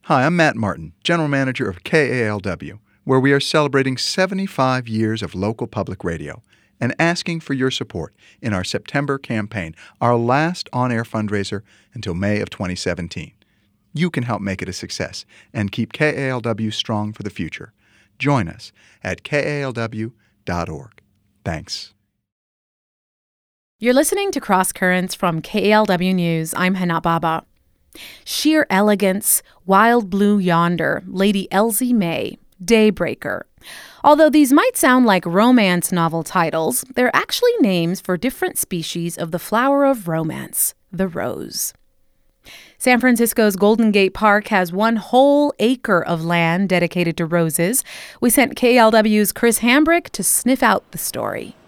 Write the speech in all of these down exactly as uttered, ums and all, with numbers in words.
Hi, I'm Matt Martin, General Manager of K A L W, where we are celebrating seventy-five years of local public radio and asking for your support in our September campaign, our last on-air fundraiser until May of twenty seventeen. You can help make it a success and keep K A L W strong for the future. Join us at K A L W dot org. Thanks. You're listening to Cross Currents from K A L W News. I'm Hana Baba. Sheer Elegance, Wild Blue Yonder, Lady Elsie May, Daybreaker. Although these might sound like romance novel titles, they're actually names for different species of the flower of romance, the rose. San Francisco's Golden Gate Park has one whole acre of land dedicated to roses. We sent K A L W's Chris Hambrick to sniff out the story.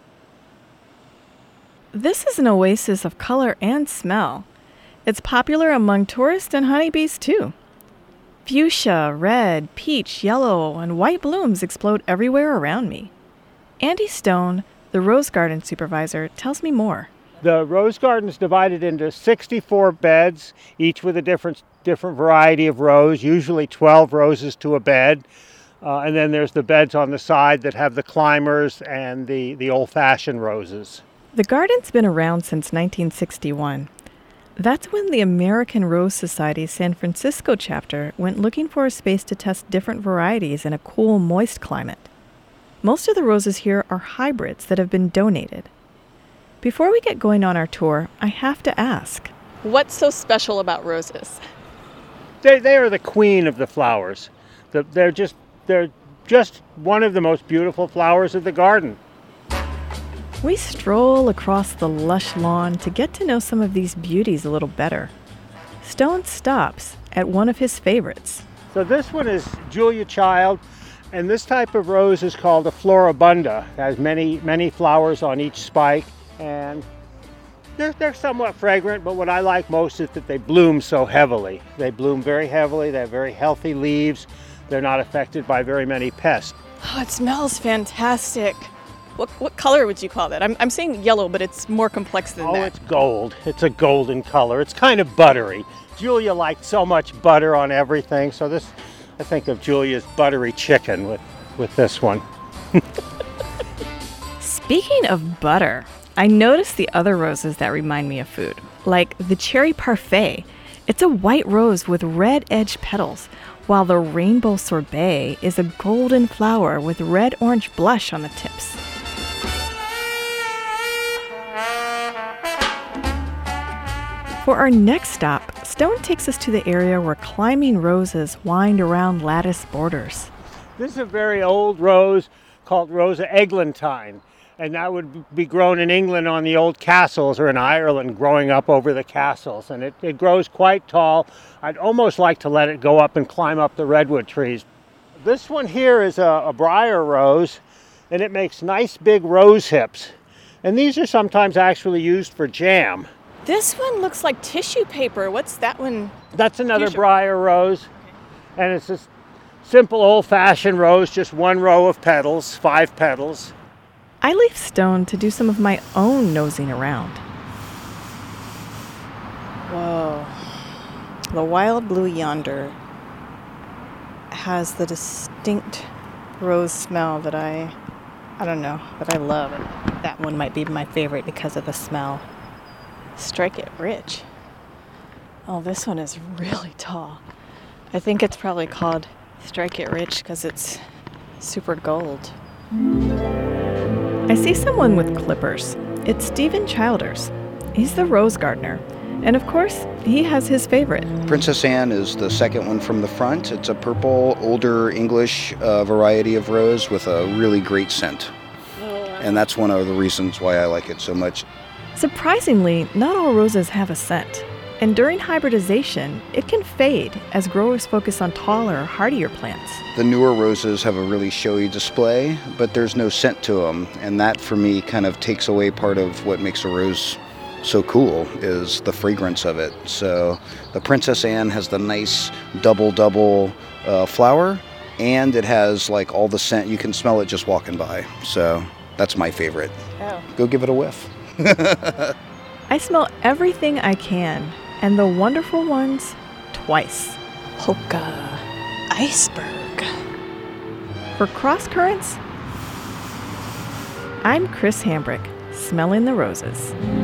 This is an oasis of color and smell. It's popular among tourists and honeybees, too. Fuchsia, red, peach, yellow, and white blooms explode everywhere around me. Andy Stone, the Rose Garden supervisor, tells me more. The rose garden is divided into sixty-four beds, each with a different different variety of rose, usually twelve roses to a bed. Uh, and then there's the beds on the side that have the climbers and the, the old-fashioned roses. The garden's been around since nineteen sixty-one. That's when the American Rose Society's San Francisco chapter went looking for a space to test different varieties in a cool, moist climate. Most of the roses here are hybrids that have been donated. Before we get going on our tour, I have to ask. What's so special about roses? They they are the queen of the flowers. The, they're just they're just one of the most beautiful flowers of the garden. We stroll across the lush lawn to get to know some of these beauties a little better. Stone stops at one of his favorites. So this one is Julia Child, and this type of rose is called a floribunda. It has many, many flowers on each spike, and they're, they're somewhat fragrant, but what I like most is that they bloom so heavily. They bloom very heavily, they have very healthy leaves, they're not affected by very many pests. Oh, it smells fantastic. What what color would you call that? I'm I'm saying yellow, but it's more complex than oh, that. Oh, it's gold. It's a golden color. It's kind of buttery. Julia liked so much butter on everything, so this, I think of Julia's buttery chicken with, with this one. Speaking of butter, I noticed the other roses that remind me of food, like the cherry parfait. It's a white rose with red-edged petals, while the rainbow sorbet is a golden flower with red-orange blush on the tips. For our next stop, Stone takes us to the area where climbing roses wind around lattice borders. This is a very old rose called Rosa eglantine, and that would be grown in England on the old castles, or in Ireland growing up over the castles. And it, it grows quite tall. I'd almost like to let it go up and climb up the redwood trees. This one here is a, a briar rose, and it makes nice big rose hips. And these are sometimes actually used for jam. This one looks like tissue paper. What's that one? That's another Fuchsia. briar rose, and it's a simple old-fashioned rose, just one row of petals, five petals. I leave Stone to do some of my own nosing around. Whoa. The Wild Blue Yonder has the distinct rose smell that I, I don't know, that I love. And that one might be my favorite because of the smell. Strike It Rich. Oh, this one is really tall. I think it's probably called Strike It Rich because it's super gold. I see someone with clippers. It's Stephen Childers. He's the rose gardener. And of course, he has his favorite. Princess Anne is the second one from the front. It's a purple, older English uh, variety of rose with a really great scent. And that's one of the reasons why I like it so much. Surprisingly, not all roses have a scent. And during hybridization, it can fade as growers focus on taller, hardier plants. The newer roses have a really showy display, but there's no scent to them. And that, for me, kind of takes away part of what makes a rose so cool, is the fragrance of it. So the Princess Anne has the nice double-double uh, flower, and it has like all the scent. You can smell it just walking by. So that's my favorite. Oh. Go give it a whiff. I smell everything I can, and the wonderful ones twice. polka, iceberg. For Cross Currents, I'm Chris Hambrick, smelling the roses.